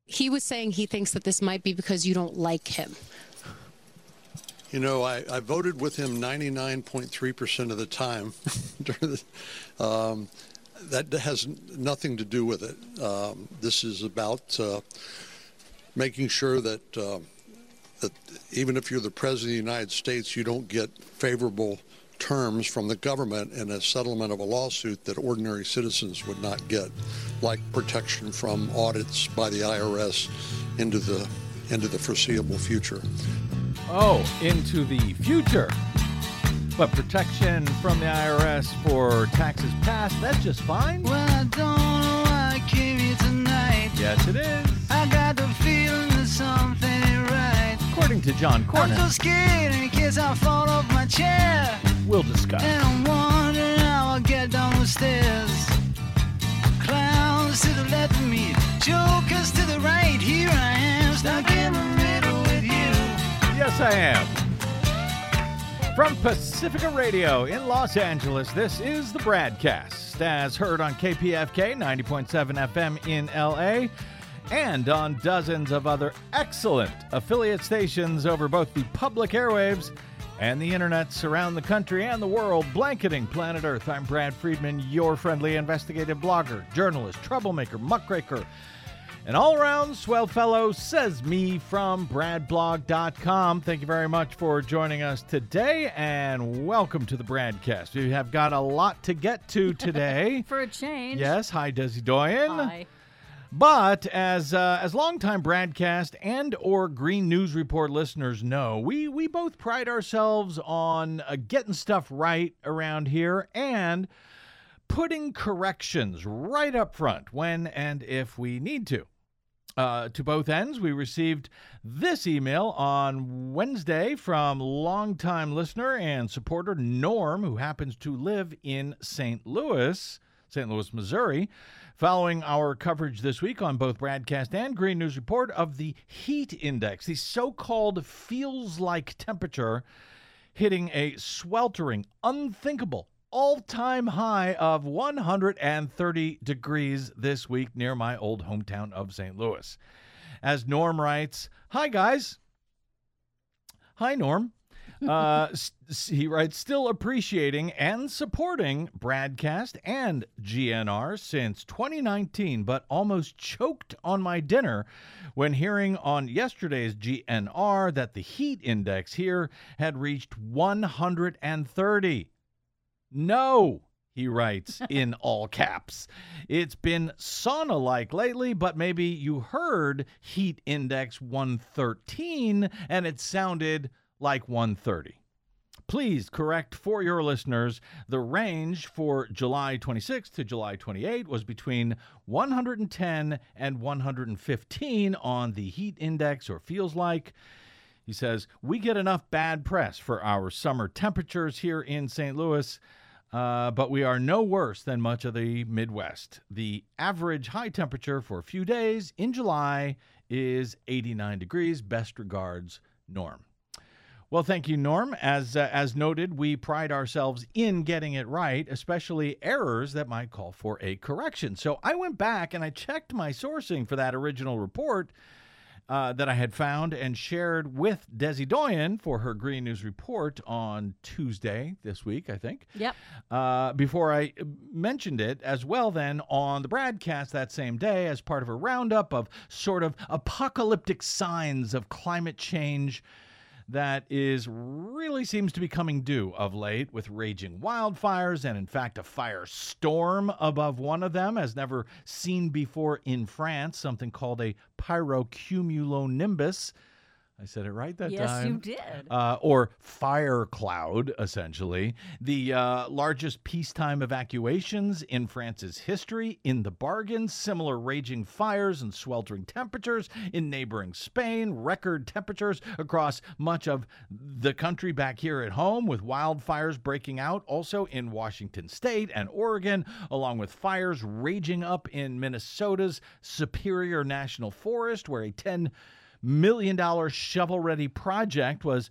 he was saying he thinks that this might be because you don't like him. You know, I voted with him 99.3% of the time. That has nothing to do with it. This is about making sure that that even if you're the President of the United States, you don't get favorable terms from the government in a settlement of a lawsuit that ordinary citizens would not get, like protection from audits by the IRS into the foreseeable future. Oh, into the future. But protection from the IRS for taxes past, that's just fine? Well, I don't know why I came here tonight. Yes, it is. I got the feeling that something ain't right. According to John Cornyn. I'm so scared in case I fall off my chair. We'll discuss. And I'm wondering how I'll get down the stairs. Clowns to the left of me, jokers to the right. Here I am, stuck in the middle with you. Yes, I am. From Pacifica Radio in Los Angeles, this is the Bradcast, as heard on KPFK 90.7 FM in LA, and on dozens of other excellent affiliate stations over both the public airwaves and the internets around the country and the world, blanketing planet Earth. I'm Brad Friedman, your friendly investigative blogger, journalist, troublemaker, muckraker, an all-around swell fellow, says me from bradblog.com. Thank you very much for joining us today, and welcome to the Bradcast. We have got a lot to get to today. For a change. Yes, hi, Desi Doyen. Hi. But as longtime Bradcast and or Green News Report listeners know, we both pride ourselves on getting stuff right around here and putting corrections right up front when and if we need to. To both ends, we received this email on Wednesday from longtime listener and supporter Norm, who happens to live in St. Louis, Missouri, following our coverage this week on both Bradcast and Green News Report of the heat index, the so-called feels-like temperature hitting a sweltering, unthinkable, all-time high of 130 degrees this week near my old hometown of St. Louis. As Norm writes, "Hi, guys." Hi, Norm. He writes, "Still appreciating and supporting Bradcast and GNR since 2019, but almost choked on my dinner when hearing on yesterday's GNR that the heat index here had reached 130. No," he writes in all caps. "It's been sauna-like lately, but maybe you heard heat index 113 and it sounded like 130. Please correct for your listeners, the range for July 26th to July 28th was between 110 and 115 on the heat index, or feels like." He says, "We get enough bad press for our summer temperatures here in St. Louis, but we are no worse than much of the Midwest. The average high temperature for a few days in July is 89 degrees. Best regards, Norm." Well, thank you, Norm. As noted, we pride ourselves in getting it right, especially errors that might call for a correction. So I went back and I checked my sourcing for that original report that I had found and shared with Desi Doyen for her Green News Report on Tuesday this week, I think. Yep. Before I mentioned it as well then on the Bradcast that same day as part of a roundup of sort of apocalyptic signs of climate change that really seems to be coming due of late, with raging wildfires and, in fact, a firestorm above one of them as never seen before in France, something called a pyrocumulonimbus. I said it right that time. Yes, you did. Or fire cloud, essentially. The largest peacetime evacuations in France's history. In the bargain, similar raging fires and sweltering temperatures in neighboring Spain. Record temperatures across much of the country back here at home, with wildfires breaking out also in Washington State and Oregon, along with fires raging up in Minnesota's Superior National Forest, where a $10 million shovel-ready project was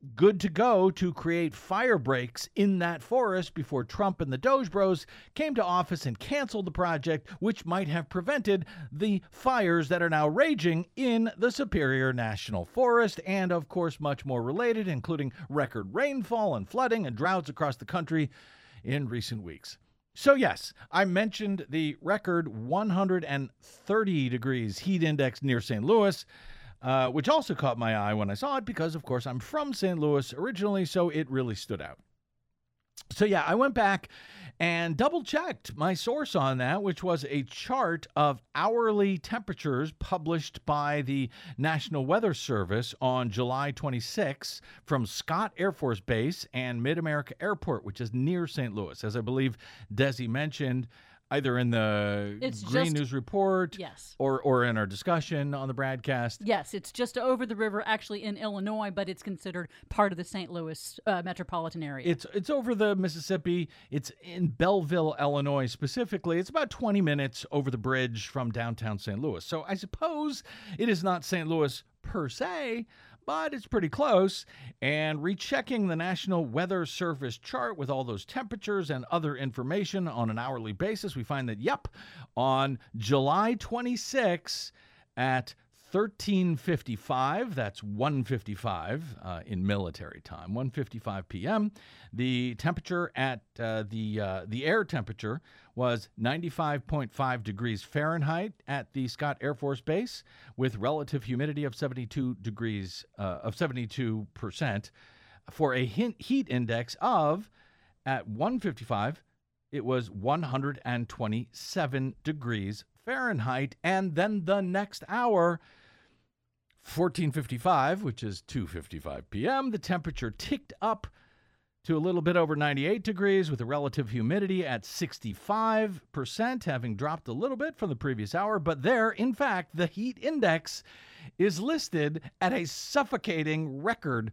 good to go to create fire breaks in that forest before Trump and the Doge Bros came to office and canceled the project, which might have prevented the fires that are now raging in the Superior National Forest, and of course much more related, including record rainfall and flooding and droughts across the country in recent weeks. So yes, I mentioned the record 130 degrees heat index near St. Louis, which also caught my eye when I saw it because, of course, I'm from St. Louis originally, so it really stood out. So yeah, I went back and double-checked my source on that, which was a chart of hourly temperatures published by the National Weather Service on July 26 from Scott Air Force Base and Mid-America Airport, which is near St. Louis. As I believe Desi mentioned, either in the Green News Report, yes, or in our discussion on the broadcast. Yes, it's just over the river, actually in Illinois, but it's considered part of the St. Louis metropolitan area. It's over the Mississippi. It's in Belleville, Illinois specifically. It's about 20 minutes over the bridge from downtown St. Louis. So I suppose it is not St. Louis per se, but it's pretty close. And rechecking the National Weather Service chart with all those temperatures and other information on an hourly basis, we find that, yep, on July 26 at 13:55, that's 1:55 in military time, 1:55 p.m., the temperature at the air temperature was 95.5 degrees Fahrenheit at the Scott Air Force Base, with relative humidity of 72% for a heat index of, at 1:55, it was 127 degrees Fahrenheit. And then the next hour, 14:55, which is 2:55 p.m., the temperature ticked up to a little bit over 98 degrees with a relative humidity at 65%, having dropped a little bit from the previous hour. But there, in fact, the heat index is listed at a suffocating record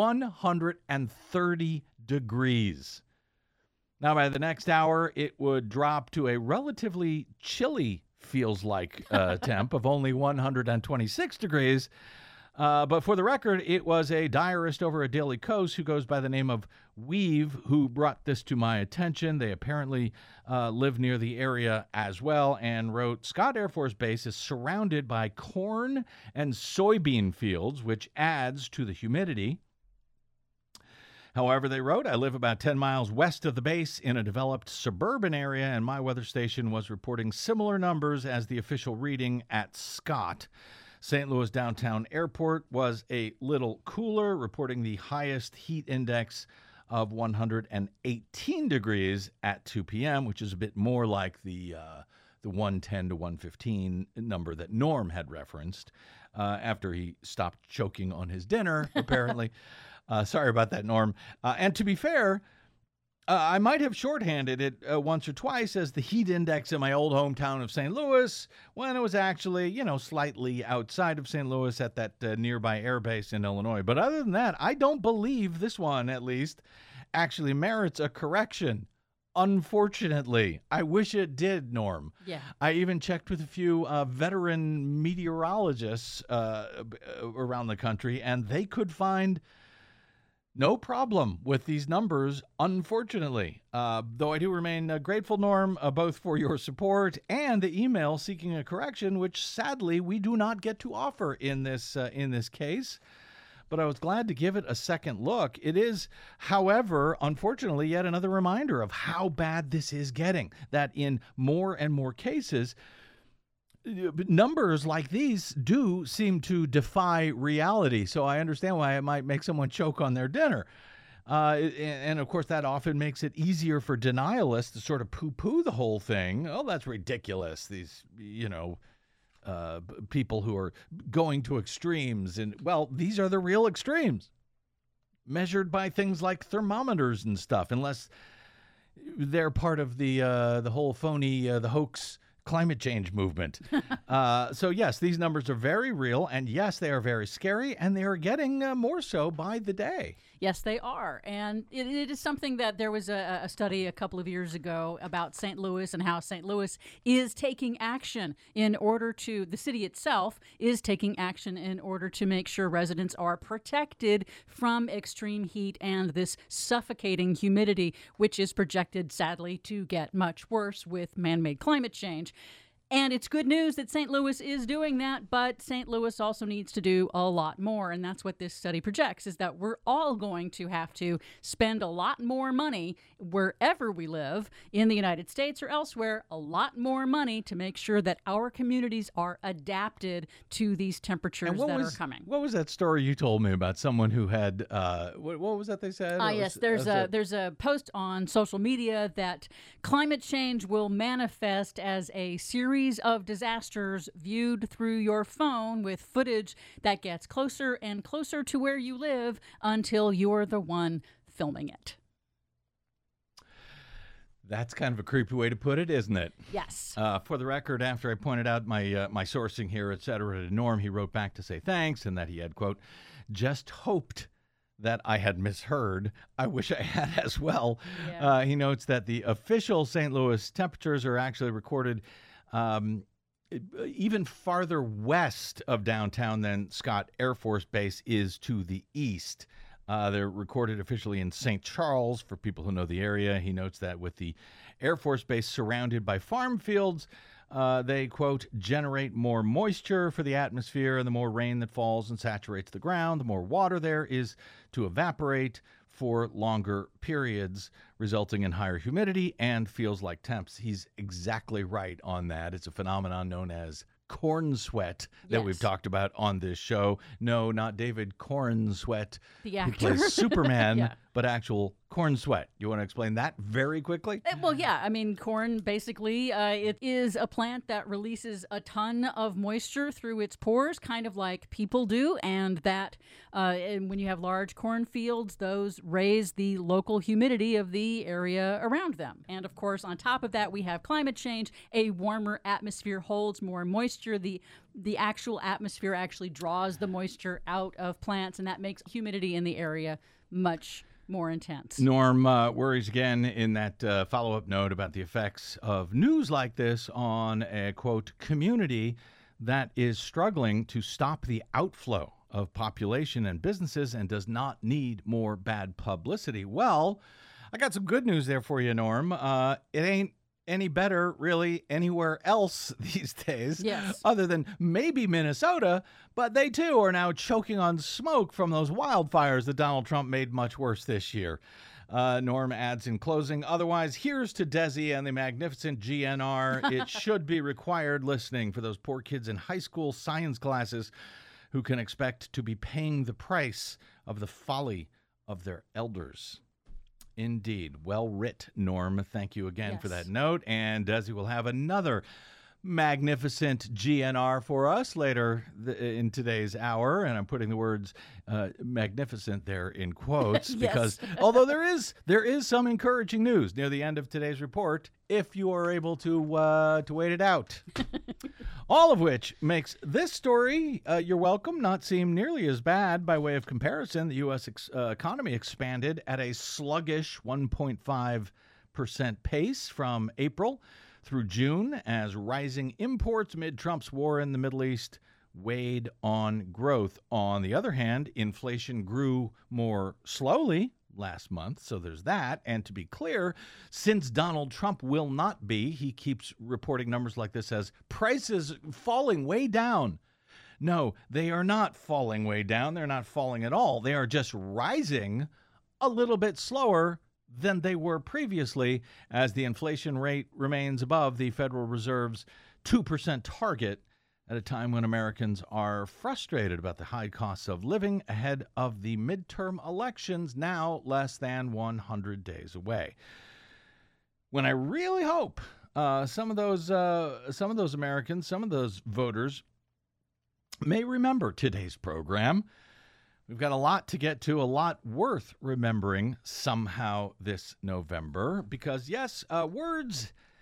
130 degrees. Now, by the next hour, it would drop to a relatively chilly, feels like, temp of only 126 degrees. But for the record, it was a diarist over at Daily Kos who goes by the name of Weave who brought this to my attention. They apparently live near the area as well, and wrote, Scott Air Force Base is surrounded by corn and soybean fields, which adds to the humidity. However, they wrote, I live about 10 miles west of the base in a developed suburban area, and my weather station was reporting similar numbers as the official reading at Scott. St. Louis Downtown Airport was a little cooler, reporting the highest heat index of 118 degrees at 2 p.m., which is a bit more like the 110 to 115 number that Norm had referenced after he stopped choking on his dinner, apparently. Sorry about that, Norm. And to be fair, I might have shorthanded it once or twice as the heat index in my old hometown of St. Louis when it was actually, slightly outside of St. Louis at that nearby air base in Illinois. But other than that, I don't believe this one, at least, actually merits a correction. Unfortunately, I wish it did, Norm. Yeah. I even checked with a few veteran meteorologists around the country, and they could find no problem with these numbers, unfortunately. Though I do remain grateful, Norm, both for your support and the email seeking a correction, which sadly we do not get to offer in this case. But I was glad to give it a second look. It is, however, unfortunately, yet another reminder of how bad this is getting, that in more and more cases, numbers like these do seem to defy reality. So I understand why it might make someone choke on their dinner. And of course, that often makes it easier for denialists to sort of poo-poo the whole thing. Oh, that's ridiculous. These, people who are going to extremes. And, well, these are the real extremes measured by things like thermometers and stuff, unless they're part of the whole phony, the hoax climate change movement. So, yes, these numbers are very real, and yes, they are very scary, and they are getting more so by the day. Yes, they are. And it is something that there was a study a couple of years ago about St. Louis and how St. Louis is taking action in order to, the city itself is taking action in order to make sure residents are protected from extreme heat and this suffocating humidity, which is projected, sadly, to get much worse with man-made climate change. And it's good news that St. Louis is doing that, but St. Louis also needs to do a lot more. And that's what this study projects, is that we're all going to have to spend a lot more money wherever we live in the United States or elsewhere, a lot more money to make sure that our communities are adapted to these temperatures that are coming. What was that story you told me about someone who had, what was that they said? Yes, there's a post on social media that climate change will manifest as a series of disasters viewed through your phone with footage that gets closer and closer to where you live until you're the one filming it. That's kind of a creepy way to put it, isn't it? Yes. For the record, after I pointed out my my sourcing here, et cetera, to Norm, he wrote back to say thanks and that he had, quote, just hoped that I had misheard. I wish I had as well. Yeah. He notes that the official St. Louis temperatures are actually recorded even farther west of downtown than Scott Air Force Base is to the east. They're recorded officially in St. Charles for people who know the area. He notes that with the Air Force Base surrounded by farm fields, they, quote, generate more moisture for the atmosphere, and the more rain that falls and saturates the ground, the more water there is to evaporate for longer periods, resulting in higher humidity and feels like temps. He's exactly right on that. It's a phenomenon known as corn sweat that we've talked about on this show. No, not David Corn Sweat, The who actor. plays Superman, Yeah. but actual corn sweat. You want to explain that very quickly? Well, yeah. I mean, corn, basically, it is a plant that releases a ton of moisture through its pores, kind of like people do. And that and when you have large cornfields, those raise the local humidity of the area around them. And, of course, on top of that, we have climate change. A warmer atmosphere holds more moisture. The actual atmosphere actually draws the moisture out of plants, and that makes humidity in the area much more intense. Norm worries again in that follow-up note about the effects of news like this on a, quote, community that is struggling to stop the outflow of population and businesses and does not need more bad publicity. Well, I got some good news there for you, Norm. It ain't any better really anywhere else these days, Yes. other than maybe Minnesota, but they too are now choking on smoke from those wildfires that Donald Trump made much worse this year. Norm adds in closing, otherwise, here's to Desi and the magnificent GNR. It should be required listening for those poor kids in high school science classes who can expect to be paying the price of the folly of their elders. Indeed. Well writ, Norm. Thank you again for that note. And Desi will have another magnificent GNR for us later in today's hour. And I'm putting the words magnificent there in quotes because although there is some encouraging news near the end of today's report, if you are able to wait it out. All of which makes this story, you're welcome, not seem nearly as bad. By way of comparison, the U.S. Economy expanded at a sluggish 1.5% pace from April through June as rising imports amid Trump's war in the Middle East weighed on growth. On the other hand, inflation grew more slowly last month, so there's that. And to be clear, since Donald Trump will not be, he keeps reporting numbers like this as prices falling way down. No, they are not falling way down. They're not falling at all. They are just rising a little bit slower than they were previously, as the inflation rate remains above the Federal Reserve's 2% target at a time when Americans are frustrated about the high costs of living ahead of the midterm elections, now less than 100 days away. When I really hope some of those Americans, some of those voters may remember today's program. We've got a lot to get to, a lot worth remembering somehow this November, because yes, words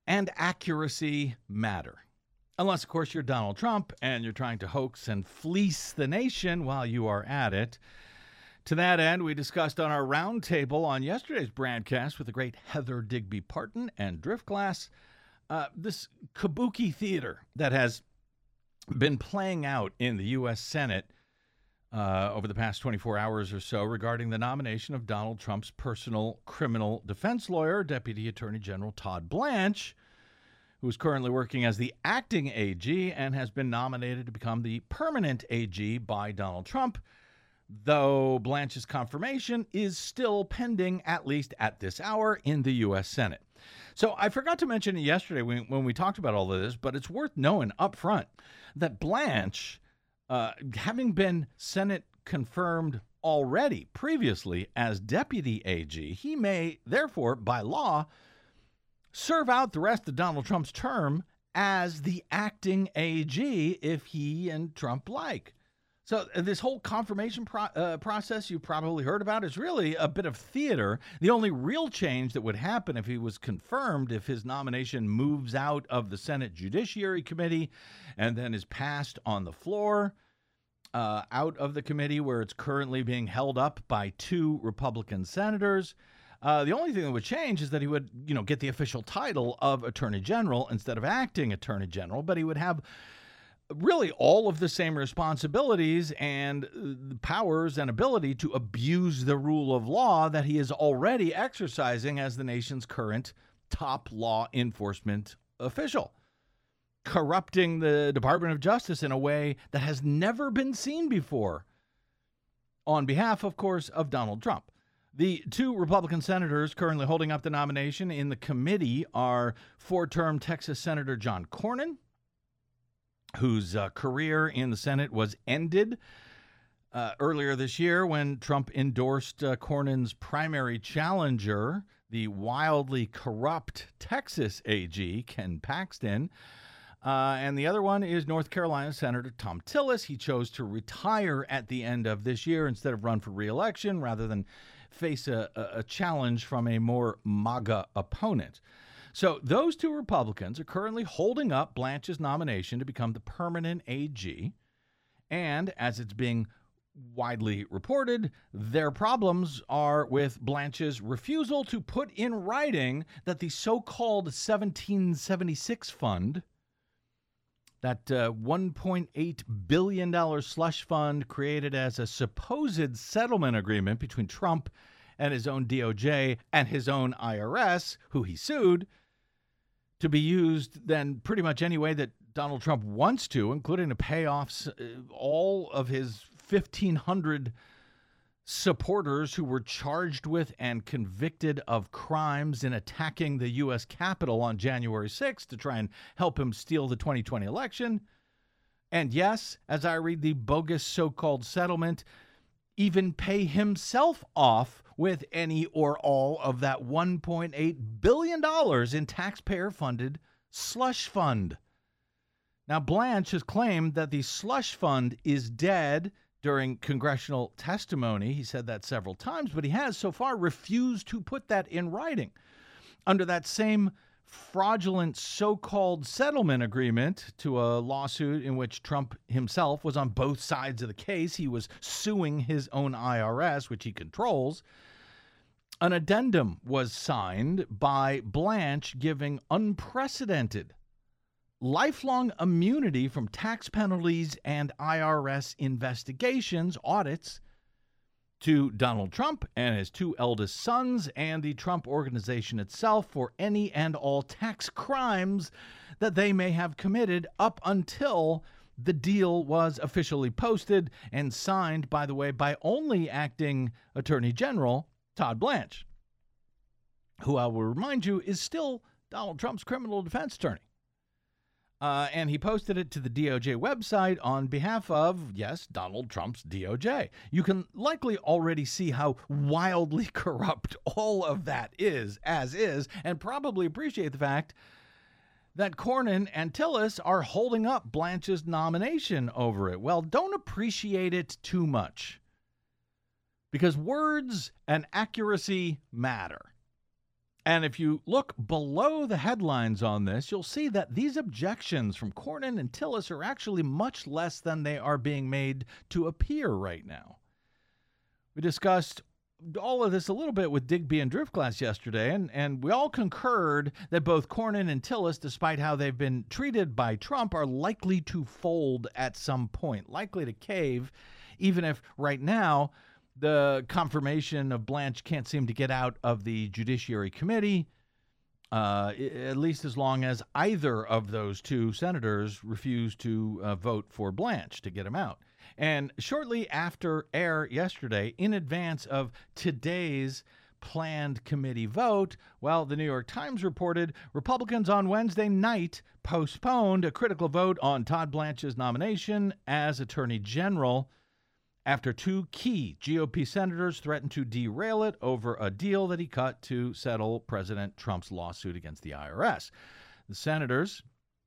and accuracy matter. Unless, of course, you're Donald Trump and you're trying to hoax and fleece the nation while you are at it. To that end, we discussed on our roundtable on yesterday's broadcast with the great Heather Digby Parton and Driftglass this kabuki theater that has been playing out in the U.S. Senate over the past 24 hours or so regarding the nomination of Donald Trump's personal criminal defense lawyer, Deputy Attorney General Todd Blanche, who is currently working as the acting AG and has been nominated to become the permanent AG by Donald Trump, though Blanche's confirmation is still pending, at least at this hour, in the U.S. Senate. So I forgot to mention it yesterday when we talked about all of this, but it's worth knowing up front that Blanche, having been Senate confirmed already previously as deputy AG, he may, therefore, by law, serve out the rest of Donald Trump's term as the acting AG if he and Trump like. So this whole confirmation process you probably heard about is really a bit of theater. The only real change that would happen if he was confirmed, if his nomination moves out of the Senate Judiciary Committee and then is passed on the floor, out of the committee where it's currently being held up by 2 Republican senators. The only thing that would change is that he would, get the official title of Attorney General instead of acting Attorney General, but he would have really all of the same responsibilities and powers and ability to abuse the rule of law that he is already exercising as the nation's current top law enforcement official, corrupting the Department of Justice in a way that has never been seen before on behalf, of course, of Donald Trump. The 2 Republican senators currently holding up the nomination in the committee are 4-term Texas Senator John Cornyn, whose career in the Senate was ended earlier this year when Trump endorsed Cornyn's primary challenger, the wildly corrupt Texas AG, Ken Paxton. And the other one is North Carolina Senator Thom Tillis. He chose to retire at the end of this year instead of run for re-election rather than face a challenge from a more MAGA opponent. So those 2 Republicans are currently holding up Blanche's nomination to become the permanent AG. And as it's being widely reported, their problems are with Blanche's refusal to put in writing that the so-called 1776 fund, that $1.8 billion slush fund created as a supposed settlement agreement between Trump and his own DOJ and his own IRS, who he sued, to be used then pretty much any way that Donald Trump wants to, including to pay off all of his 1,500 supporters who were charged with and convicted of crimes in attacking the U.S. Capitol on January 6th to try and help him steal the 2020 election. And yes, as I read the bogus so-called settlement, even pay himself off with any or all of that $1.8 billion in taxpayer-funded slush fund. Now, Blanche has claimed that the slush fund is dead during congressional testimony. He said that several times, but he has so far refused to put that in writing. Under that same fraudulent so-called settlement agreement to a lawsuit in which Trump himself was on both sides of the case, he was suing his own IRS, which he controls. An addendum was signed by Blanche giving unprecedented lifelong immunity from tax penalties and IRS investigations, audits, to Donald Trump and his 2 eldest sons and the Trump organization itself for any and all tax crimes that they may have committed up until the deal was officially posted and signed, by the way, by only acting Attorney General Todd Blanche, who I will remind you is still Donald Trump's criminal defense attorney. And he posted it to the DOJ website on behalf of, yes, Donald Trump's DOJ. You can likely already see how wildly corrupt all of that is, and probably appreciate the fact that Cornyn and Tillis are holding up Blanche's nomination over it. Well, don't appreciate it too much, because words and accuracy matter. And if you look below the headlines on this, you'll see that these objections from Cornyn and Tillis are actually much less than they are being made to appear right now. We discussed all of this a little bit with Digby and Driftglass yesterday, and we all concurred that both Cornyn and Tillis, despite how they've been treated by Trump, are likely to fold at some point, likely to cave, even if right now the confirmation of Blanche can't seem to get out of the Judiciary Committee, at least as long as either of those two senators refuse to vote for Blanche to get him out. And shortly after air yesterday, in advance of today's planned committee vote, well, the New York Times reported Republicans on Wednesday night postponed a critical vote on Todd Blanche's nomination as Attorney General after two key GOP senators threatened to derail it over a deal that he cut to settle President Trump's lawsuit against the IRS. The senators,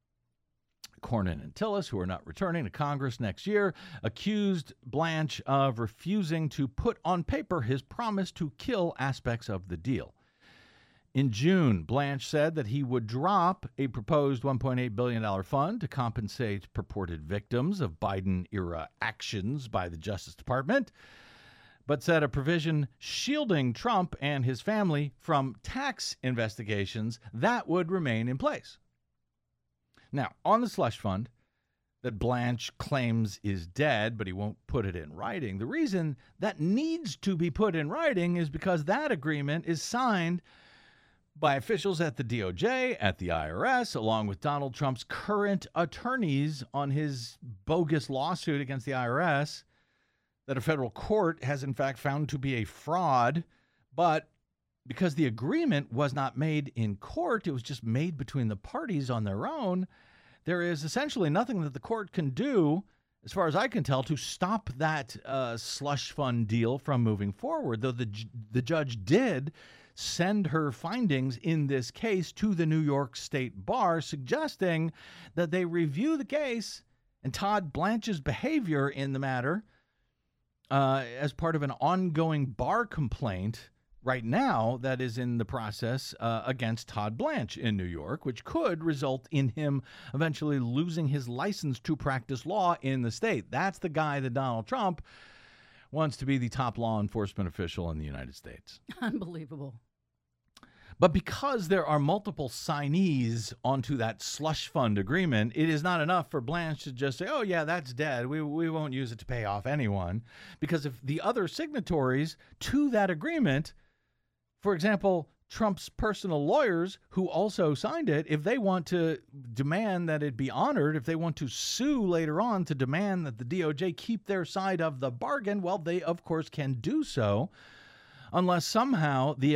Cornyn and Tillis, who are not returning to Congress next year, accused Blanche of refusing to put on paper his promise to kill aspects of the deal. In June, Blanche said that he would drop a proposed $1.8 billion fund to compensate purported victims of Biden-era actions by the Justice Department, but said a provision shielding Trump and his family from tax investigations, that would remain in place. Now, on the slush fund that Blanche claims is dead, but he won't put it in writing, the reason that needs to be put in writing is because that agreement is signed by officials at the DOJ, at the IRS, along with Donald Trump's current attorneys on his bogus lawsuit against the IRS that a federal court has in fact found to be a fraud. But because the agreement was not made in court, it was just made between the parties on their own, there is essentially nothing that the court can do, as far as I can tell, to stop that slush fund deal from moving forward, though the judge did send her findings in this case to the New York State Bar, suggesting that they review the case and Todd Blanche's behavior in the matter as part of an ongoing bar complaint right now that is in the process against Todd Blanche in New York, which could result in him eventually losing his license to practice law in the state. That's the guy that Donald Trump wants to be the top law enforcement official in the United States. Unbelievable. But because there are multiple signees onto that slush fund agreement, it is not enough for Blanche to just say, oh, yeah, that's dead. We won't use it to pay off anyone. Because if the other signatories to that agreement, for example, Trump's personal lawyers who also signed it, if they want to demand that it be honored, if they want to sue later on to demand that the DOJ keep their side of the bargain, well, they, of course, can do so unless somehow the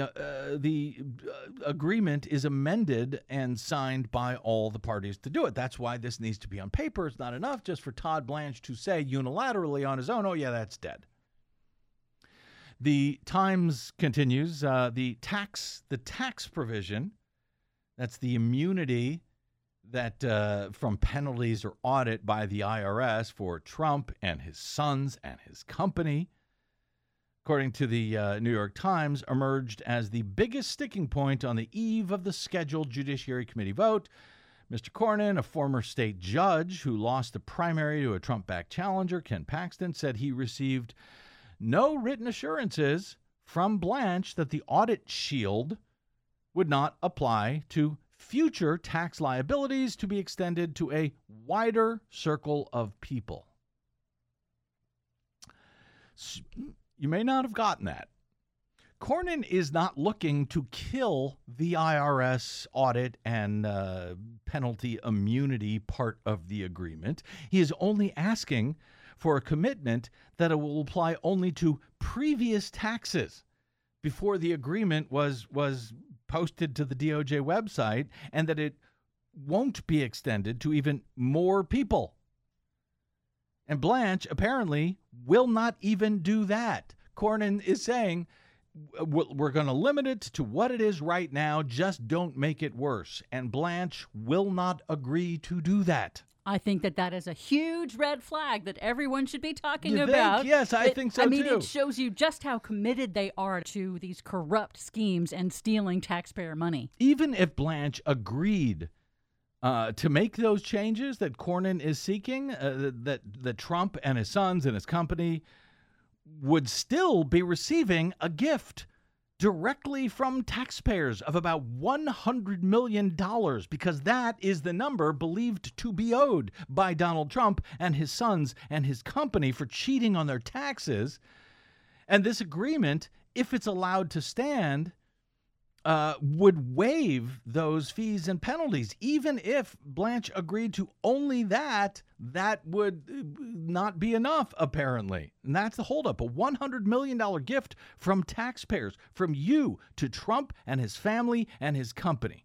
agreement is amended and signed by all the parties to do it. That's why this needs to be on paper. It's not enough just for Todd Blanche to say unilaterally on his own, oh, yeah, that's dead. The Times continues, the tax provision, that's the immunity that from penalties or audit by the IRS for Trump and his sons and his company, according to the New York Times, emerged as the biggest sticking point on the eve of the scheduled Judiciary Committee vote. Mr. Cornyn, a former state judge who lost the primary to a Trump-backed challenger, Ken Paxton, said he received no written assurances from Blanche that the audit shield would not apply to future tax liabilities to be extended to a wider circle of people. You may not have gotten that. Cornyn is not looking to kill the IRS audit and penalty immunity part of the agreement. He is only asking for a commitment that it will apply only to previous taxes before the agreement was posted to the DOJ website, and that it won't be extended to even more people. And Blanche apparently will not even do that. Cornyn is saying, we're going to limit it to what it is right now, just don't make it worse. And Blanche will not agree to do that. I think that is a huge red flag that everyone should be talking You think? about. Yes, I think so, I mean, too. it shows you just how committed they are to these corrupt schemes and stealing taxpayer money. Even if Blanche agreed to make those changes that Cornyn is seeking, that Trump and his sons and his company would still be receiving a gift directly from taxpayers of about $100 million, because that is the number believed to be owed by Donald Trump and his sons and his company for cheating on their taxes. And this agreement, if it's allowed to stand, would waive those fees and penalties. Even if Blanche agreed to only that, that would not be enough, apparently. And that's the holdup. A $100 million gift from taxpayers, from you to Trump and his family and his company.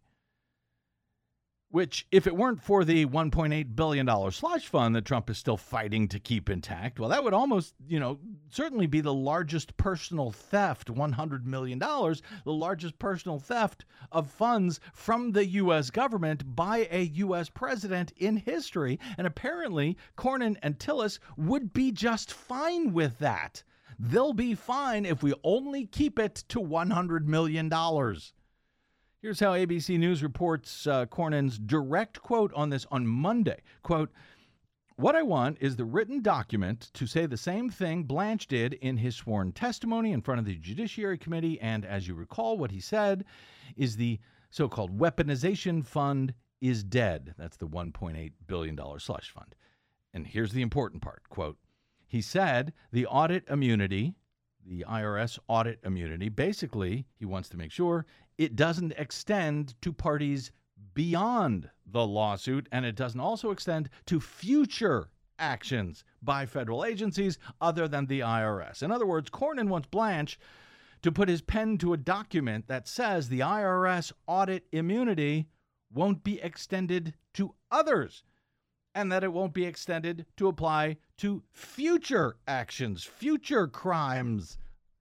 Which, if it weren't for the $1.8 billion slush fund that Trump is still fighting to keep intact, well, that would almost, certainly be the largest personal theft, $100 million, the largest personal theft of funds from the U.S. government by a U.S. president in history. And apparently, Cornyn and Tillis would be just fine with that. They'll be fine if we only keep it to $100 million. Here's how ABC News reports Cornyn's direct quote on this on Monday. Quote, "What I want is the written document to say the same thing Blanche did in his sworn testimony in front of the Judiciary Committee. And as you recall, what he said is the so-called weaponization fund is dead." That's the $1.8 billion slush fund. And here's the important part. Quote, he said the audit immunity, the IRS audit immunity, basically, he wants to make sure it doesn't extend to parties beyond the lawsuit, and it doesn't also extend to future actions by federal agencies other than the IRS. In other words, Cornyn wants Blanche to put his pen to a document that says the IRS audit immunity won't be extended to others, and that it won't be extended to apply to future actions, future crimes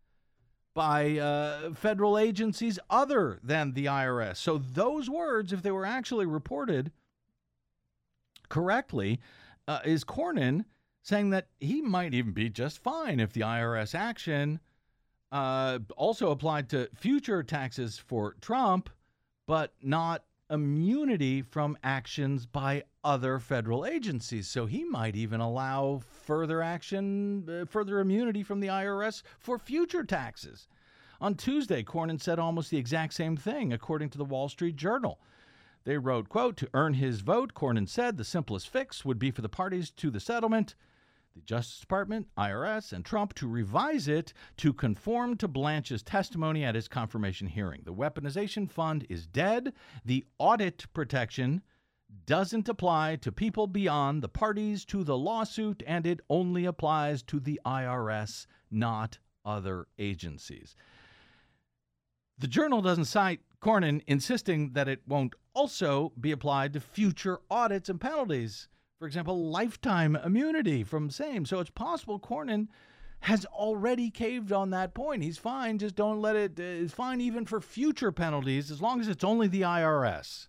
by federal agencies other than the IRS. So those words, if they were actually reported correctly, is Cornyn saying that he might even be just fine if the IRS action also applied to future taxes for Trump, but not immunity from actions by other federal agencies. So he might even allow further action, further immunity from the IRS for future taxes. On Tuesday, Cornyn said almost the exact same thing, according to the Wall Street Journal. They wrote, quote, "To earn his vote, Cornyn said the simplest fix would be for the parties to the settlement, the Justice Department, IRS, and Trump, to revise it to conform to Blanche's testimony at his confirmation hearing. The weaponization fund is dead. The audit protection doesn't apply to people beyond the parties to the lawsuit, and it only applies to the IRS, not other agencies." The Journal doesn't cite Cornyn insisting that it won't also be applied to future audits and penalties. For example, lifetime immunity from same. So it's possible Cornyn has already caved on that point. He's fine, just don't let it, it's fine even for future penalties as long as it's only the IRS.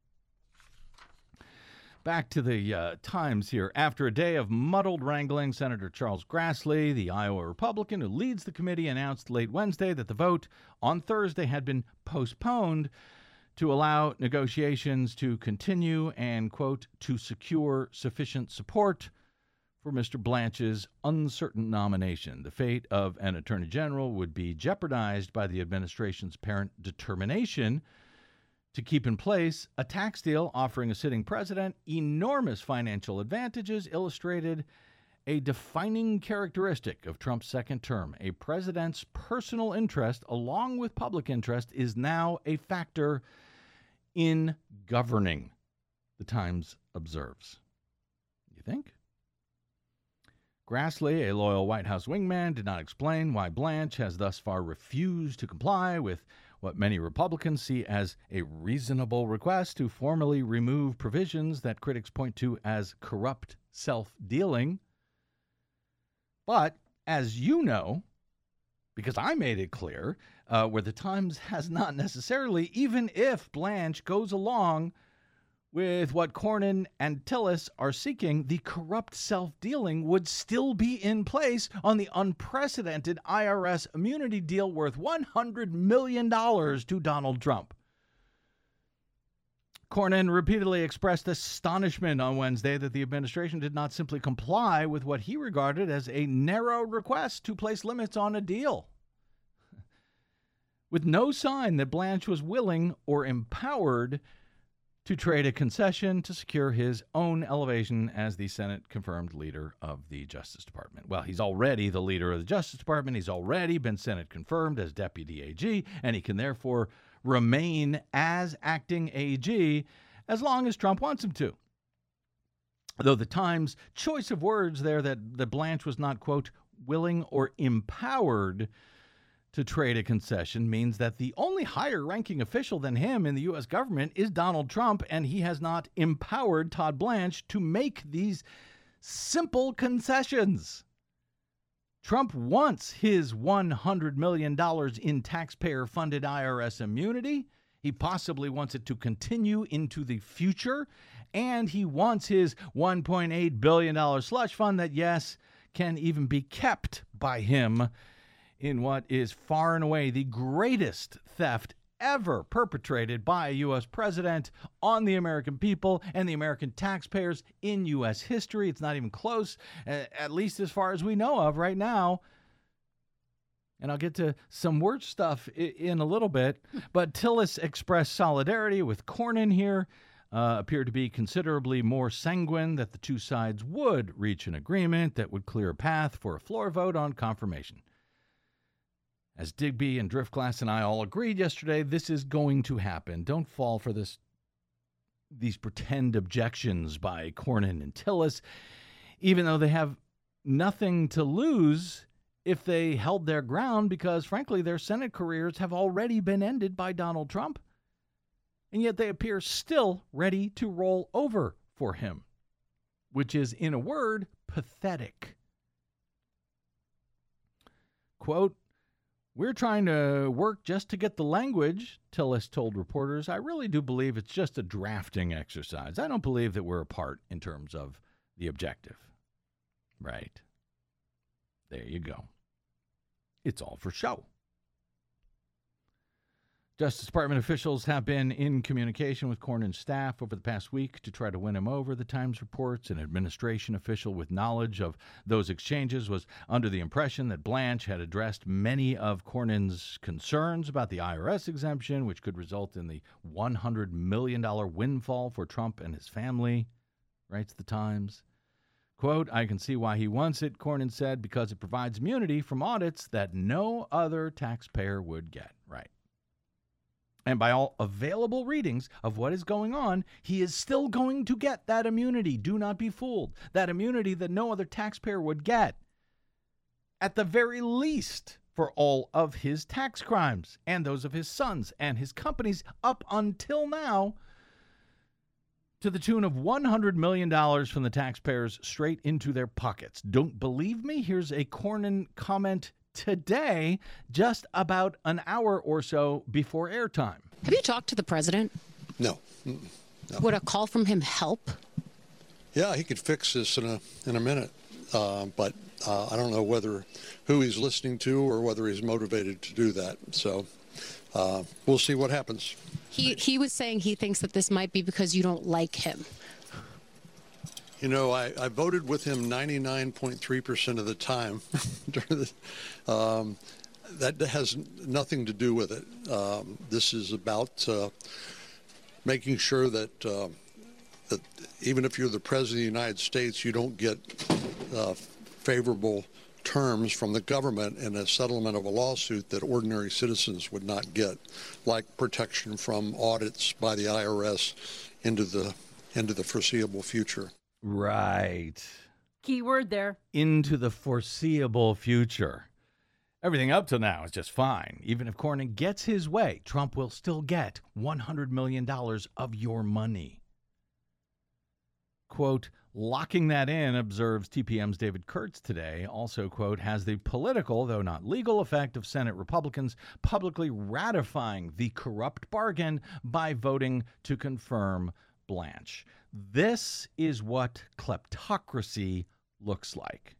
Back to the Times here. After a day of muddled wrangling, Senator Charles Grassley, the Iowa Republican who leads the committee, announced late Wednesday that the vote on Thursday had been postponed to allow negotiations to continue and, quote, to secure sufficient support for Mr. Blanche's uncertain nomination. The fate of an attorney general would be jeopardized by the administration's apparent determination to keep in place a tax deal offering a sitting president enormous financial advantages, illustrated a defining characteristic of Trump's second term. A president's personal interest, along with public interest, is now a factor in governing, the Times observes. You think? Grassley, a loyal White House wingman, did not explain why Blanche has thus far refused to comply with what many Republicans see as a reasonable request to formally remove provisions that critics point to as corrupt self-dealing. But, as you know, because I made it clear, where the Times has not necessarily, even if Blanche goes along With what Cornyn and Tillis are seeking, the corrupt self-dealing would still be in place on the unprecedented IRS immunity deal worth $100 million to Donald Trump. Cornyn repeatedly expressed astonishment on Wednesday that the administration did not simply comply with what he regarded as a narrow request to place limits on a deal, with no sign that Blanche was willing or empowered to trade a concession to secure his own elevation as the Senate-confirmed leader of the Justice Department. Well, he's already the leader of the Justice Department. He's already been Senate-confirmed as Deputy AG, and he can therefore remain as acting AG as long as Trump wants him to. Though the Times' choice of words there that Blanche was not, quote, willing or empowered to trade a concession means that the only higher-ranking official than him in the U.S. government is Donald Trump, and he has not empowered Todd Blanche to make these simple concessions. Trump wants his $100 million in taxpayer-funded IRS immunity. He possibly wants it to continue into the future, and he wants his $1.8 billion slush fund that, yes, can even be kept by him in what is far and away the greatest theft ever perpetrated by a U.S. president on the American people and the American taxpayers in U.S. history. It's not even close, at least as far as we know of right now. And I'll get to some worse stuff in a little bit. But Tillis expressed solidarity with Cornyn here, appeared to be considerably more sanguine that the two sides would reach an agreement that would clear a path for a floor vote on confirmation. As Digby and Driftglass and I all agreed yesterday, this is going to happen. Don't fall for these pretend objections by Cornyn and Tillis, even though they have nothing to lose if they held their ground, because, frankly, their Senate careers have already been ended by Donald Trump, and yet they appear still ready to roll over for him, which is, in a word, pathetic. Quote, "We're trying to work just to get the language," Tillis told reporters. "I really do believe it's just a drafting exercise. I don't believe that we're apart in terms of the objective." Right. There you go. It's all for show. Justice Department officials have been in communication with Cornyn's staff over the past week to try to win him over, the Times reports. An administration official with knowledge of those exchanges was under the impression that Blanche had addressed many of Cornyn's concerns about the IRS exemption, which could result in the $100 million windfall for Trump and his family, writes the Times. Quote, "I can see why he wants it," Cornyn said, "because it provides immunity from audits that no other taxpayer would get." Right. And by all available readings of what is going on, he is still going to get that immunity. Do not be fooled. That immunity that no other taxpayer would get, at the very least, for all of his tax crimes and those of his sons and his companies up until now, to the tune of $100 million from the taxpayers straight into their pockets. Don't believe me? Here's a Cornyn comment today, just about an hour or so before airtime. Have you talked to the president? No. No. Would a call from him help? Yeah, he could fix this in a minute, but I don't know who he's listening to or whether he's motivated to do that. So we'll see what happens. He was saying he thinks that this might be because you don't like him. You know, I voted with him 99.3% of the time. That has nothing to do with it. This is about making sure that even if you're the President of the United States, you don't get favorable terms from the government in a settlement of a lawsuit that ordinary citizens would not get, like protection from audits by the IRS into the foreseeable future. Right. Key word there. Into the foreseeable future. Everything up to now is just fine. Even if Cornyn gets his way, Trump will still get $100 million of your money. Quote, locking that in, observes TPM's David Kurtz today, also, quote, has the political, though not legal, effect of Senate Republicans publicly ratifying the corrupt bargain by voting to confirm Blanche. This is what kleptocracy looks like.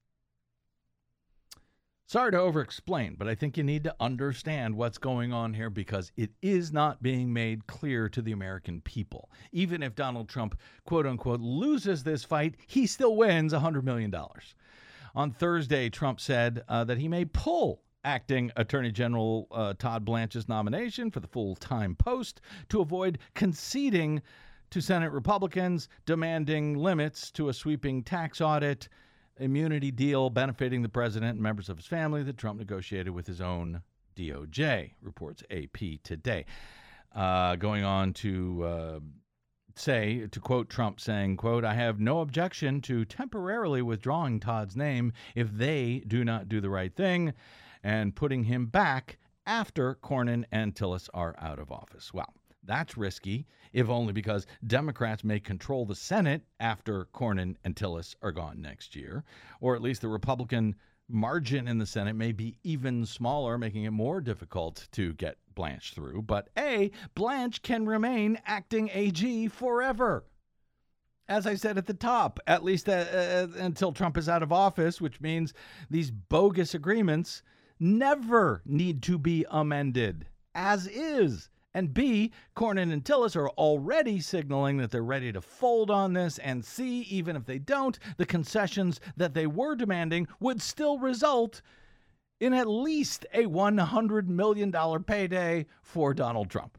Sorry to over-explain, but I think you need to understand what's going on here because it is not being made clear to the American people. Even if Donald Trump, quote-unquote, loses this fight, he still wins $100 million. On Thursday, Trump said that he may pull acting Attorney General Todd Blanche's nomination for the full-time post to avoid conceding to Senate Republicans demanding limits to a sweeping tax audit immunity deal benefiting the president and members of his family that Trump negotiated with his own DOJ, reports AP today. Going on to say, to quote Trump saying, quote, I have no objection to temporarily withdrawing Todd's name if they do not do the right thing and putting him back after Cornyn and Tillis are out of office. Well, that's risky, if only because Democrats may control the Senate after Cornyn and Tillis are gone next year, or at least the Republican margin in the Senate may be even smaller, making it more difficult to get Blanche through. But Blanche can remain acting AG forever. As I said at the top, at least until Trump is out of office, which means these bogus agreements never need to be amended, as is. And B, Cornyn and Tillis are already signaling that they're ready to fold on this. And C, even if they don't, the concessions that they were demanding would still result in at least a $100 million payday for Donald Trump.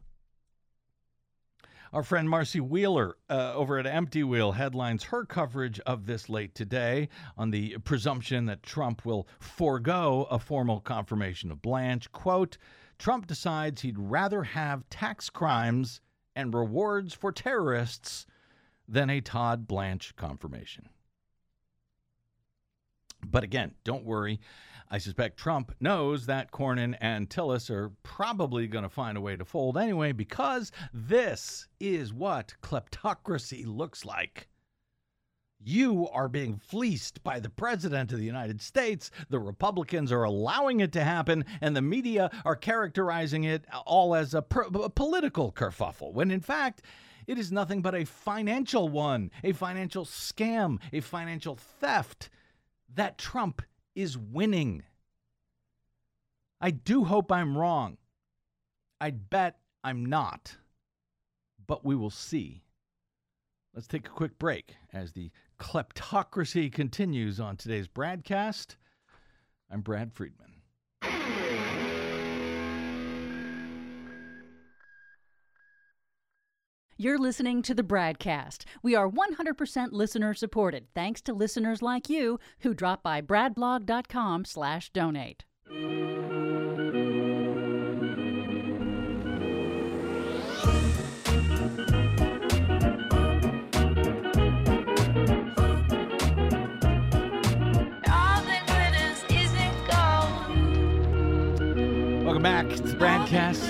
Our friend Marcy Wheeler over at Empty Wheel headlines her coverage of this late today on the presumption that Trump will forego a formal confirmation of Blanche. Quote, Trump decides he'd rather have tax crimes and rewards for terrorists than a Todd Blanche confirmation. But again, don't worry. I suspect Trump knows that Cornyn and Tillis are probably going to find a way to fold anyway, because this is what kleptocracy looks like. You are being fleeced by the president of the United States. The Republicans are allowing it to happen, and the media are characterizing it all as a political kerfuffle, when in fact, it is nothing but a financial one, a financial scam, a financial theft that Trump is winning. I do hope I'm wrong. I'd bet I'm not, but we will see. Let's take a quick break as the kleptocracy continues on today's broadcast. I'm Brad Friedman. You're listening to the Bradcast. We are 100% listener supported, thanks to listeners like you who drop by bradblog.com/donate. Welcome back. It's the Bradcast.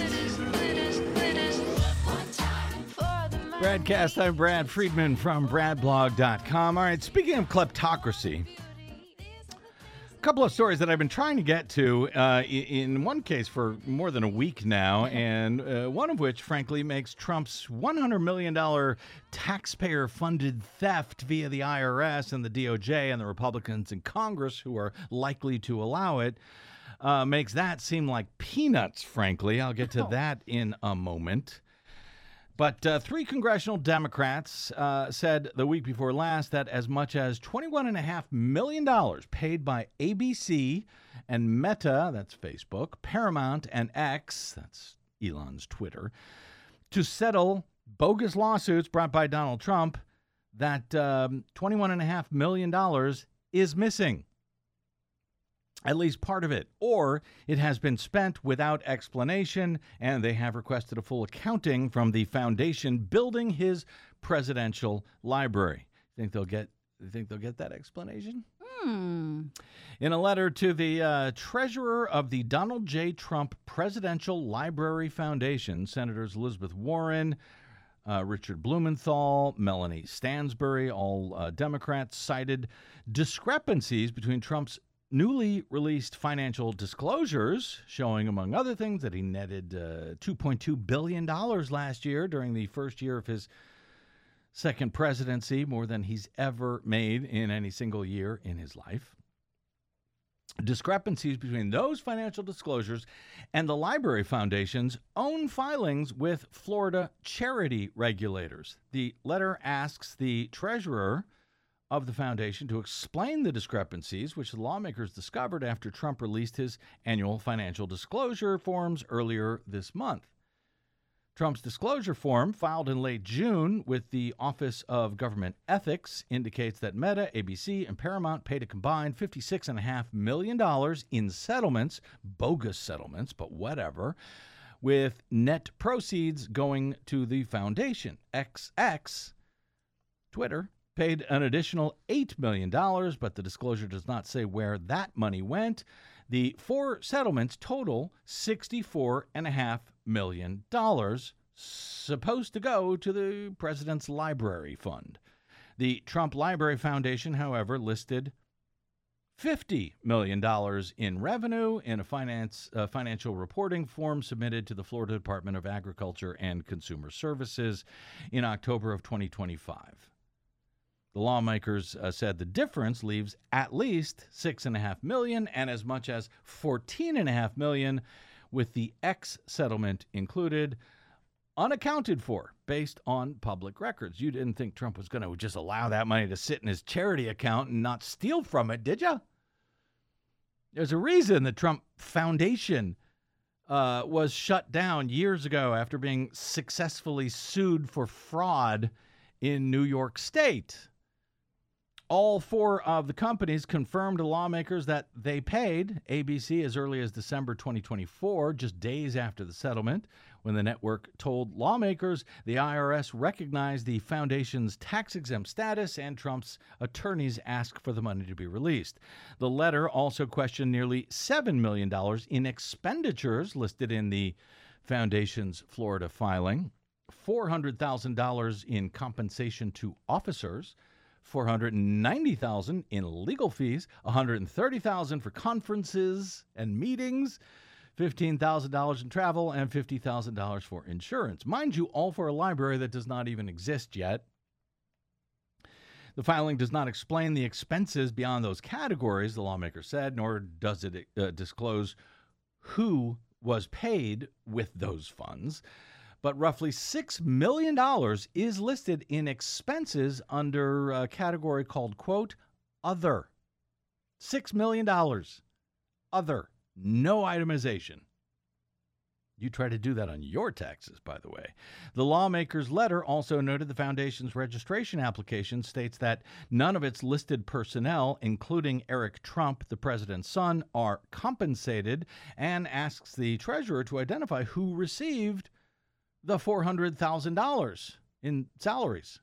Bradcast, I'm Brad Friedman from bradblog.com. All right, speaking of kleptocracy, a couple of stories that I've been trying to get to, in one case for more than a week now, and one of which, frankly, makes Trump's $100 million taxpayer-funded theft via the IRS and the DOJ and the Republicans in Congress who are likely to allow it, makes that seem like peanuts, frankly. I'll get to that in a moment. But three congressional Democrats said the week before last that as much as $21.5 million paid by ABC and Meta, that's Facebook, Paramount, and X, that's Elon's Twitter, to settle bogus lawsuits brought by Donald Trump, that $21.5 million is missing. At least part of it, or it has been spent without explanation, and they have requested a full accounting from the foundation building his presidential library. Think they'll get that explanation? In a letter to the treasurer of the Donald J. Trump Presidential Library Foundation, Senators Elizabeth Warren, Richard Blumenthal, Melanie Stansbury, all Democrats, cited discrepancies between Trump's newly released financial disclosures, showing, among other things, that he netted $2.2 billion last year during the first year of his second presidency, more than he's ever made in any single year in his life. Discrepancies between those financial disclosures and the Library Foundation's own filings with Florida charity regulators. The letter asks the treasurer of the foundation to explain the discrepancies, which the lawmakers discovered after Trump released his annual financial disclosure forms earlier this month. Trump's disclosure form, filed in late June with the Office of Government Ethics, indicates that Meta, ABC, and Paramount paid a combined $56.5 million in settlements, bogus settlements, but whatever, with net proceeds going to the foundation. XX, Twitter, paid an additional $8 million, but the disclosure does not say where that money went. The four settlements total $64.5 million, supposed to go to the president's library fund. The Trump Library Foundation, however, listed $50 million in revenue in a financial reporting form submitted to the Florida Department of Agriculture and Consumer Services in October of 2025. The lawmakers said the difference leaves at least $6.5 million and as much as $14.5 million, with the X settlement included, unaccounted for based on public records. You didn't think Trump was going to just allow that money to sit in his charity account and not steal from it, did you? There's a reason the Trump Foundation was shut down years ago after being successfully sued for fraud in New York State. All four of the companies confirmed to lawmakers that they paid ABC as early as December 2024, just days after the settlement, when the network told lawmakers the IRS recognized the foundation's tax-exempt status and Trump's attorneys asked for the money to be released. The letter also questioned nearly $7 million in expenditures listed in the foundation's Florida filing, $400,000 in compensation to officers, $490,000 in legal fees, $130,000 for conferences and meetings, $15,000 in travel, and $50,000 for insurance. Mind you, all for a library that does not even exist yet. The filing does not explain the expenses beyond those categories, the lawmaker said, nor does it disclose who was paid with those funds. But roughly $6 million is listed in expenses under a category called, quote, other. $6 million. Other. No itemization. You try to do that on your taxes, by the way. The lawmaker's letter also noted the foundation's registration application states that none of its listed personnel, including Eric Trump, the president's son, are compensated, and asks the treasurer to identify who received the $400,000 in salaries.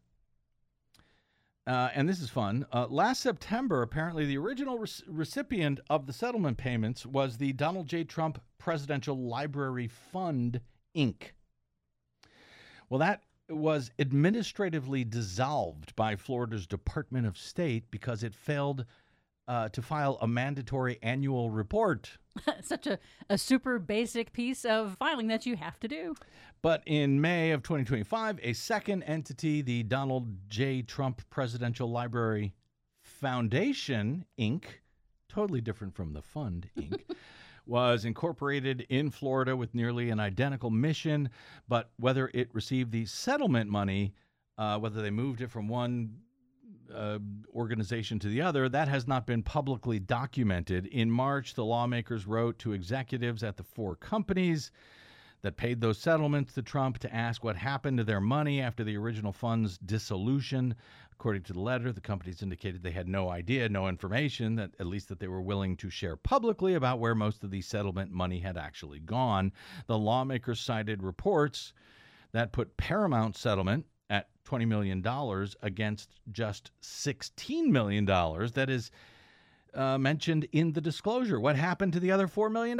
And this is fun. Last September, apparently the original recipient of the settlement payments was the Donald J. Trump Presidential Library Fund, Inc. Well, that was administratively dissolved by Florida's Department of State because it failed to file a mandatory annual report. Such a super basic piece of filing that you have to do. But in May of 2025, a second entity, the Donald J. Trump Presidential Library Foundation, Inc., totally different from the Fund, Inc., was incorporated in Florida with nearly an identical mission. But whether it received the settlement money, whether they moved it from one organization to the other, that has not been publicly documented. In March, the lawmakers wrote to executives at the four companies that paid those settlements to Trump to ask what happened to their money after the original fund's dissolution. According to the letter, the companies indicated they had no idea, no information, that at least that they were willing to share publicly about where most of the settlement money had actually gone. The lawmakers cited reports that put Paramount's settlement at $20 million against just $16 million that is mentioned in the disclosure. What happened to the other $4 million?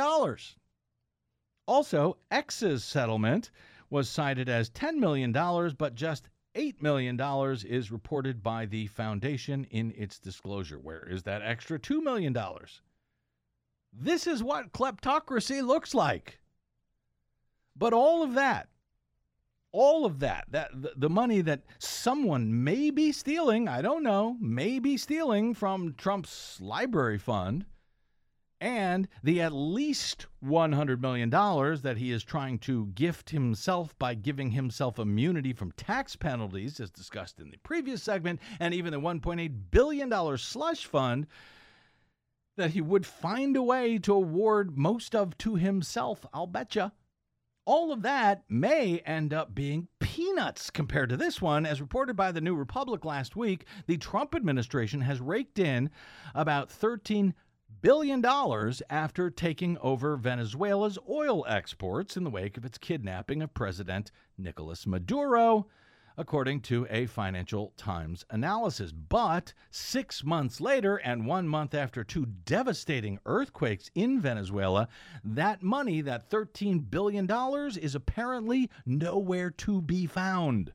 Also, X's settlement was cited as $10 million, but just $8 million is reported by the foundation in its disclosure. Where is that extra $2 million? This is what kleptocracy looks like. But all of that all of that the money that someone may be stealing, I don't know, may be stealing from Trump's library fund, and the at least $100 million that he is trying to gift himself by giving himself immunity from tax penalties, as discussed in the previous segment, and even the $1.8 billion slush fund that he would find a way to award most of to himself, I'll betcha. All of that may end up being peanuts compared to this one. As reported by the New Republic last week, the Trump administration has raked in about $13 billion after taking over Venezuela's oil exports in the wake of its kidnapping of President Nicolas Maduro, according to a Financial Times analysis. But 6 months later, and 1 month after 2 devastating earthquakes in Venezuela, that money, that $13 billion, is apparently nowhere to be found.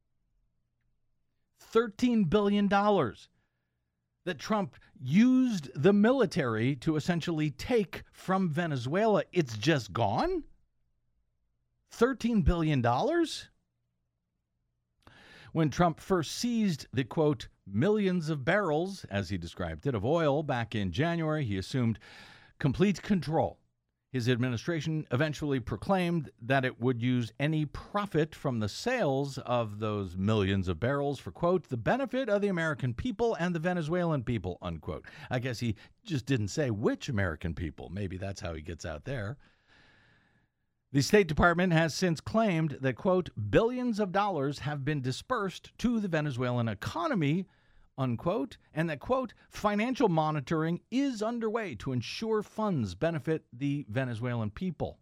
$13 billion that Trump used the military to essentially take from Venezuela. It's just gone? $13 billion? When Trump first seized the, quote, millions of barrels, as he described it, of oil back in January, he assumed complete control. His administration eventually proclaimed that it would use any profit from the sales of those millions of barrels for, quote, the benefit of the American people and the Venezuelan people, unquote. I guess he just didn't say which American people. Maybe that's how he gets out there. The State Department has since claimed that, quote, billions of dollars have been dispersed to the Venezuelan economy, unquote, and that, quote, financial monitoring is underway to ensure funds benefit the Venezuelan people.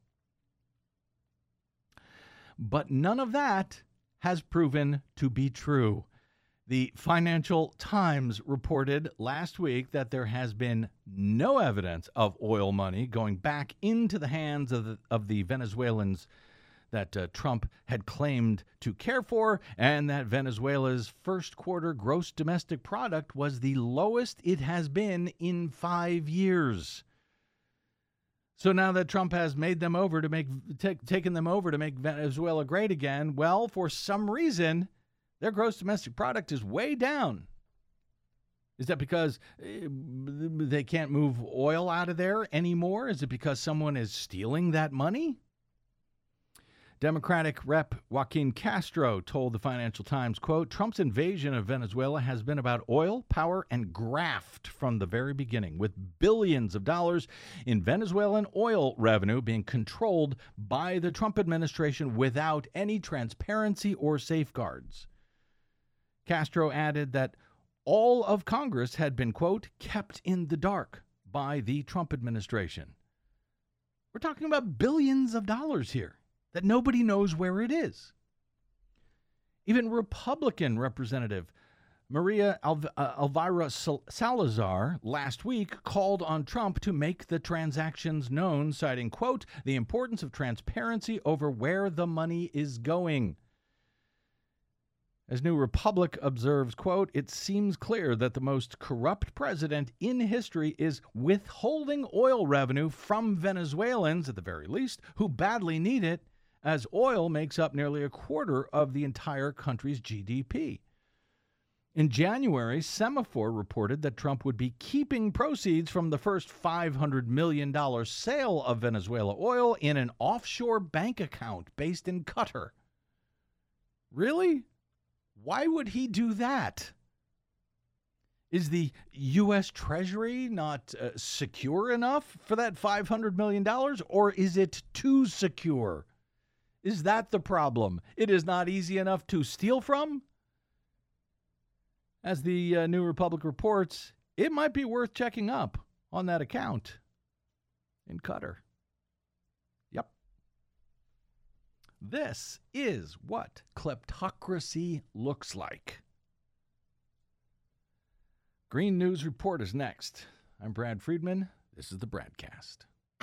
But none of that has proven to be true. The Financial Times reported last week that there has been no evidence of oil money going back into the hands of the Venezuelans that Trump had claimed to care for, and that Venezuela's first quarter gross domestic product was the lowest it has been in 5 years. So now that Trump has made them over to taken them over to make Venezuela great again, well, for some reason, their gross domestic product is way down. Is that because they can't move oil out of there anymore? Is it because someone is stealing that money? Democratic Rep. Joaquin Castro told the Financial Times, quote, Trump's invasion of Venezuela has been about oil, power, and graft from the very beginning, with billions of dollars in Venezuelan oil revenue being controlled by the Trump administration without any transparency or safeguards. Castro added that all of Congress had been, quote, kept in the dark by the Trump administration. We're talking about billions of dollars here that nobody knows where it is. Even Republican Representative Maria Elvira Salazar last week called on Trump to make the transactions known, citing, quote, the importance of transparency over where the money is going. As New Republic observes, quote, it seems clear that the most corrupt president in history is withholding oil revenue from Venezuelans, at the very least, who badly need it, as oil makes up nearly a quarter of the entire country's GDP. In January, Semaphore reported that Trump would be keeping proceeds from the first $500 million sale of Venezuela oil in an offshore bank account based in Qatar. Really? Why would he do that? Is the U.S. Treasury not secure enough for that $500 million, or is it too secure? Is that the problem? It is not easy enough to steal from? As the New Republic reports, it might be worth checking up on that account in Qatar. Yep. This is what kleptocracy looks like. Green News Report is next. I'm Brad Friedman. This is the Bradcast.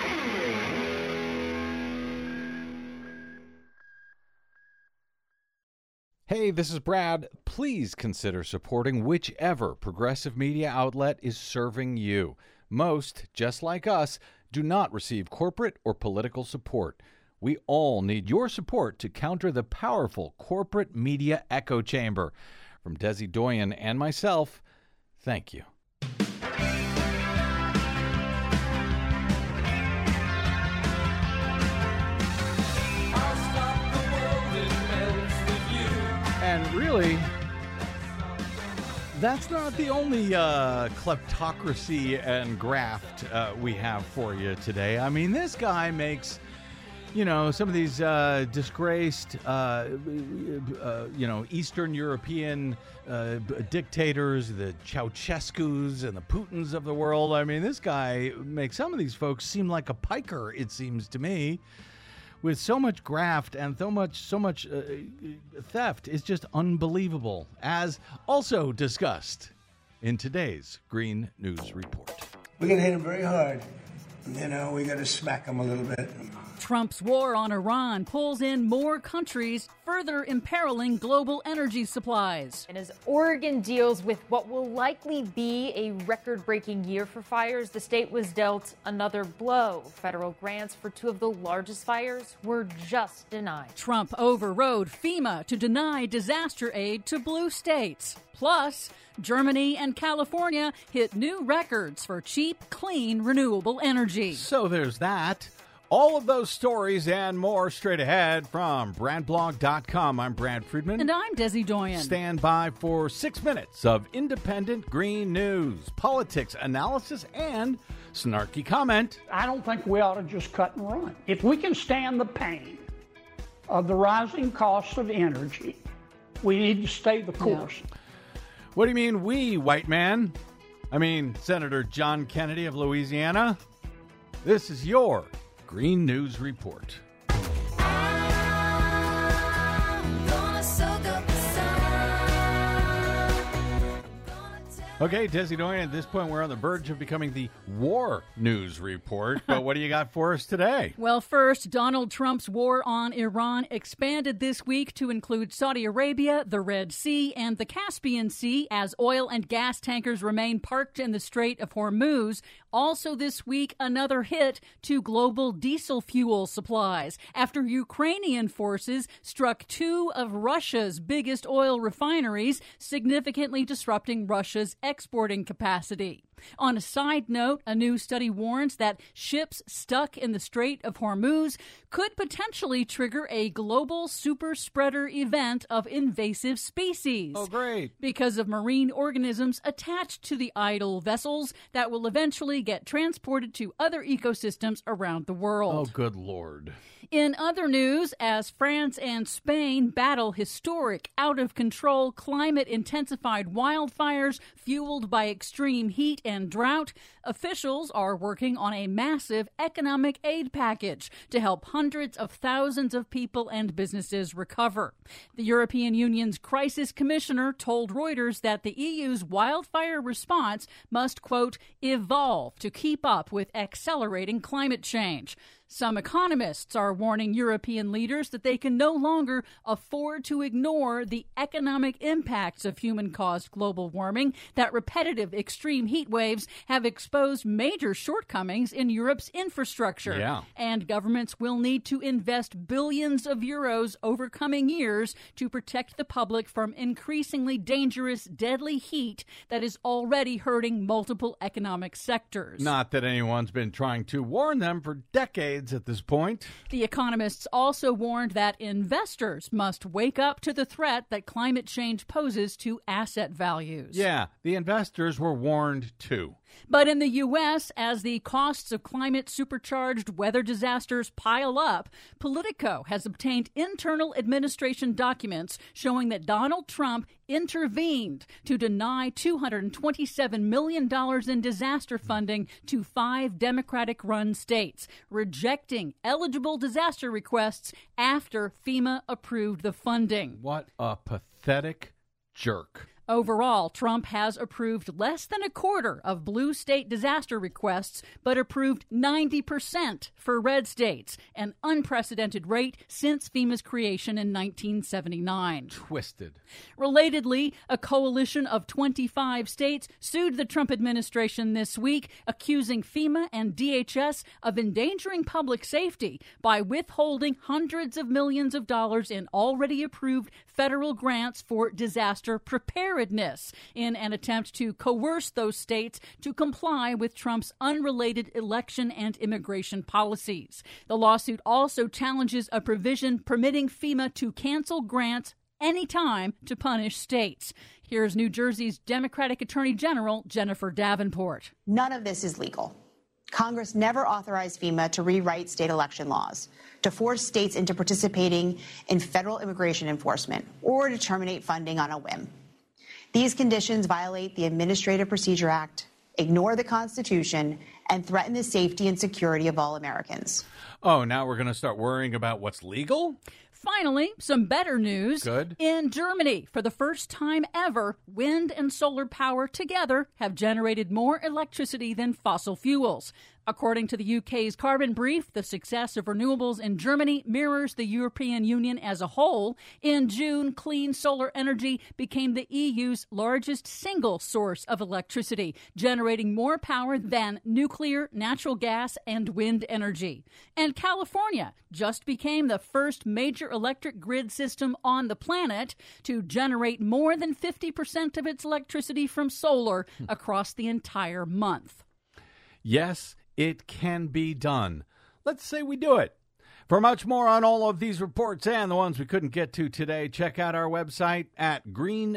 Hey, this is Brad. Please consider supporting whichever progressive media outlet is serving you. Most, just like us, do not receive corporate or political support. We all need your support to counter the powerful corporate media echo chamber. From Desi Doyen and myself, thank you. And really, that's not the only kleptocracy and graft we have for you today. I mean, this guy makes, some of these disgraced, Eastern European dictators, the Ceausescus and the Putins of the world. I mean, this guy makes some of these folks seem like a piker, it seems to me. With so much graft and so much theft, it's just unbelievable, as also discussed in today's Green News Report. We're going to hit him very hard. We got to smack him a little bit. Trump's war on Iran pulls in more countries, further imperiling global energy supplies. And as Oregon deals with what will likely be a record-breaking year for fires, the state was dealt another blow. Federal grants for two of the largest fires were just denied. Trump overrode FEMA to deny disaster aid to blue states. Plus, Germany and California hit new records for cheap, clean, renewable energy. So there's that. All of those stories and more straight ahead from BradBlog.com. I'm Brad Friedman. And I'm Desi Doyen. Stand by for 6 minutes of independent green news, politics, analysis, and snarky comment. I don't think we ought to just cut and run. If we can stand the pain of the rising costs of energy, we need to stay the course. Yeah. What do you mean we, white man? I mean Senator John Kennedy of Louisiana. This is your Green News Report. Okay, Desi Doyen, at this point we're on the verge of becoming the War News Report, but what do you got for us today? Well, first, Donald Trump's war on Iran expanded this week to include Saudi Arabia, the Red Sea, and the Caspian Sea as oil and gas tankers remain parked in the Strait of Hormuz. Also this week, another hit to global diesel fuel supplies after Ukrainian forces struck two of Russia's biggest oil refineries, significantly disrupting Russia's exporting capacity. On a side note, a new study warns that ships stuck in the Strait of Hormuz could potentially trigger a global super spreader event of invasive species. Oh, great. Because of marine organisms attached to the idle vessels that will eventually get transported to other ecosystems around the world. Oh, good Lord. In other news, as France and Spain battle historic, out-of-control, climate-intensified wildfires fueled by extreme heat and drought, officials are working on a massive economic aid package to help hundreds of thousands of people and businesses recover. The European Union's crisis commissioner told Reuters that the EU's wildfire response must, quote, evolve to keep up with accelerating climate change. Some economists are warning European leaders that they can no longer afford to ignore the economic impacts of human-caused global warming, that repetitive extreme heat waves have exposed major shortcomings in Europe's infrastructure. Yeah. And governments will need to invest billions of euros over coming years to protect the public from increasingly dangerous, deadly heat that is already hurting multiple economic sectors. Not that anyone's been trying to warn them for decades at this point. The economists also warned that investors must wake up to the threat that climate change poses to asset values. Yeah, the investors were warned too. But in the U.S., as the costs of climate-supercharged weather disasters pile up, Politico has obtained internal administration documents showing that Donald Trump intervened to deny $227 million in disaster funding to 5 Democratic-run states, rejecting eligible disaster requests after FEMA approved the funding. What a pathetic jerk. Overall, Trump has approved less than a quarter of blue state disaster requests, but approved 90% for red states, an unprecedented rate since FEMA's creation in 1979. Twisted. Relatedly, a coalition of 25 states sued the Trump administration this week, accusing FEMA and DHS of endangering public safety by withholding hundreds of millions of dollars in already approved federal grants for disaster preparedness in an attempt to coerce those states to comply with Trump's unrelated election and immigration policies. The lawsuit also challenges a provision permitting FEMA to cancel grants anytime to punish states. Here's New Jersey's Democratic Attorney General Jennifer Davenport. None of this is legal. Congress never authorized FEMA to rewrite state election laws, to force states into participating in federal immigration enforcement, or to terminate funding on a whim. These conditions violate the Administrative Procedure Act, ignore the Constitution, and threaten the safety and security of all Americans. Oh, now we're going to start worrying about what's legal? Finally, some better news. Good. In Germany, for the first time ever, wind and solar power together have generated more electricity than fossil fuels. According to the UK's Carbon Brief, the success of renewables in Germany mirrors the European Union as a whole. In June, clean solar energy became the EU's largest single source of electricity, generating more power than nuclear, natural gas, and wind energy. And California just became the first major electric grid system on the planet to generate more than 50% of its electricity from solar across the entire month. Yes, it can be done. Let's say we do it. For much more on all of these reports and the ones we couldn't get to today, check out our website at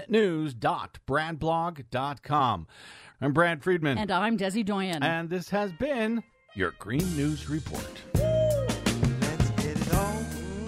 greennews.bradblog.com. I'm Brad Friedman. And I'm Desi Doyen. And this has been your Green News Report. Let's get it on.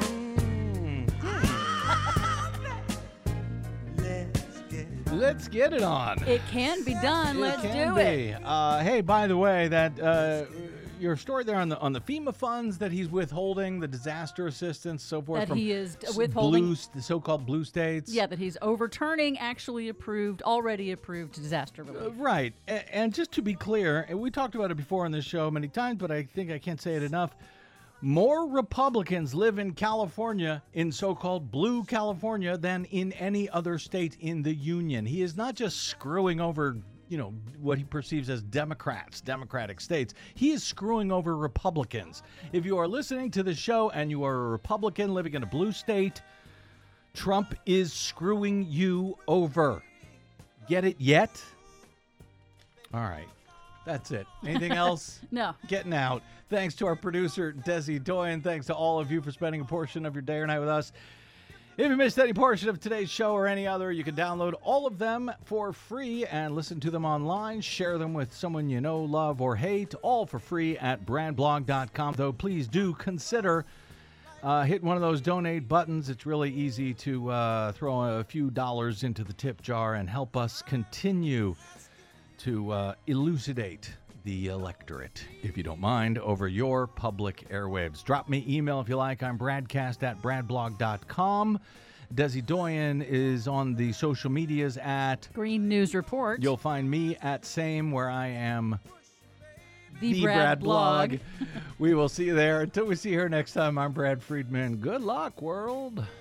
Let's get it on. It can be done. Let's do it. Hey, by the way, that your story there on the FEMA funds that he's withholding, the disaster assistance, so forth, That from he is withholding. the so-called blue states. Yeah, that he's overturning already approved disaster relief. Right. And just to be clear, and we talked about it before on this show many times, but I think I can't say it enough. More Republicans live in California, in so-called blue California, than in any other state in the union. He is not just screwing over, what he perceives as democratic states. He is screwing over Republicans. If you are listening to the show and you are a Republican living in a blue state, Trump is screwing you over. Get it yet? All right. That's it. Anything else? No. Getting out. Thanks to our producer, Desi Doyen. Thanks to all of you for spending a portion of your day or night with us. If you missed any portion of today's show or any other, you can download all of them for free and listen to them online. Share them with someone you know, love, or hate, all for free at bradblog.com. Though please do consider hitting one of those donate buttons. It's really easy to throw a few dollars into the tip jar and help us continue to elucidate the electorate, if you don't mind, over your public airwaves. Drop me email if you like. I'm bradcast@bradblog.com. Desi Doyen is on the social medias at Green News Report. You'll find me at same, where I am the Brad Blog. We will see you there. Until we see her next time, I'm Brad Friedman. Good luck, world.